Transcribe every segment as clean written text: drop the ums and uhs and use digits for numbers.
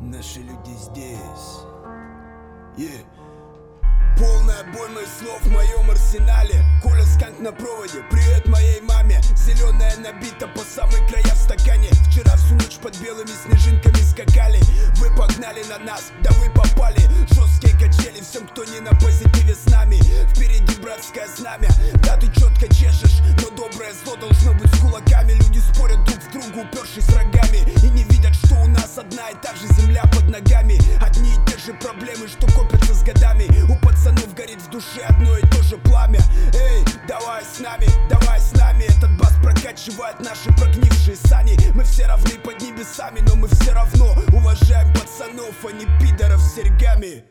Наши люди здесь. Полная боль моих слов в моем арсенале. Коля Сканк на проводе, привет моей маме. Зеленая набита по самые края в стакане. Вчера всю ночь под белыми снежинками скакали. Вы погнали на нас, да вы попали. Жесткие качели всем, кто не на позитиве с нами. Впереди братское знамя, да ты четко чешешь. Но доброе зло должно быть с кулаками. Люди спорят друг в друга, упершись рогами. И не видят, что у нас одна и та же земля под ногами. Одни и те же проблемы, что копятся с годами. У пацанов горит в душе одно и то же пламя. Эй, давай с нами, этот бас прокачивает наши прогнившие сани. Мы все равны под небесами, но мы все равно уважаем пацанов, а не пидоров с серьгами.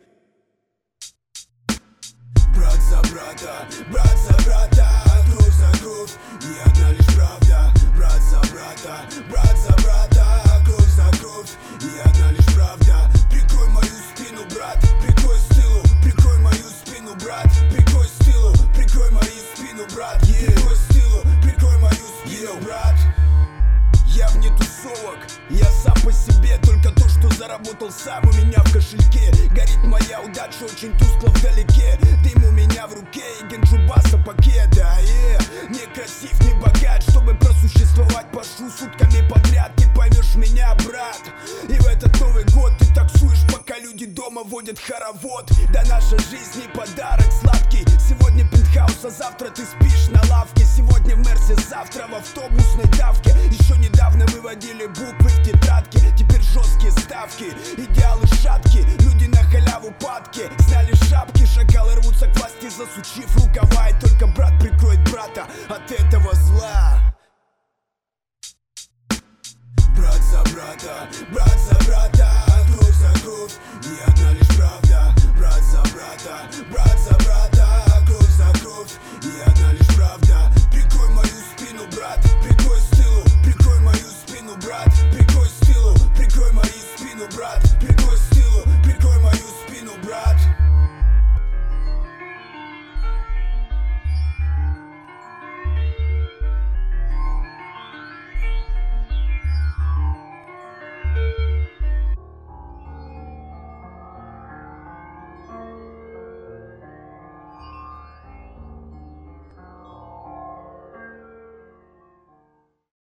Брат за брата, кровь за кровь, и одна лишь правда. Брат за брата, кровь за кровь, и одна лишь правда. Прикрой мою спину, брат, прикрой с тылу, прикрой мою спину, брат, прикрой с тылу, прикрой мою спину, брат, прикрой с тылу, прикрой мою спину, брат. Я вне тусовок, я сам по себе. Только то, что заработал сам, у меня в кошельке. Горит моя удача очень тускло вдалеке. Дым у меня в руке и генджубаса пакета. Не красив, не богат, чтобы просуществовать пошу сутками подряд. Ты поймешь меня, брат. И в этот Новый год ты таксуешь, пока люди дома водят хоровод. Да наша жизнь не подарок сладкий. Сегодня пентхаус, а завтра ты спишь на лавке. Сегодня в Мерсе, завтра в автобусной давке. Еще недавно выводили буквы в тетрадке. Теперь жесткие ставки, идеалы шатки. Люди на халяву падки, сняли шапки. Шакалы рвутся к власти, засучив рукава. И только брат прикроет брата от этого зла. Брат за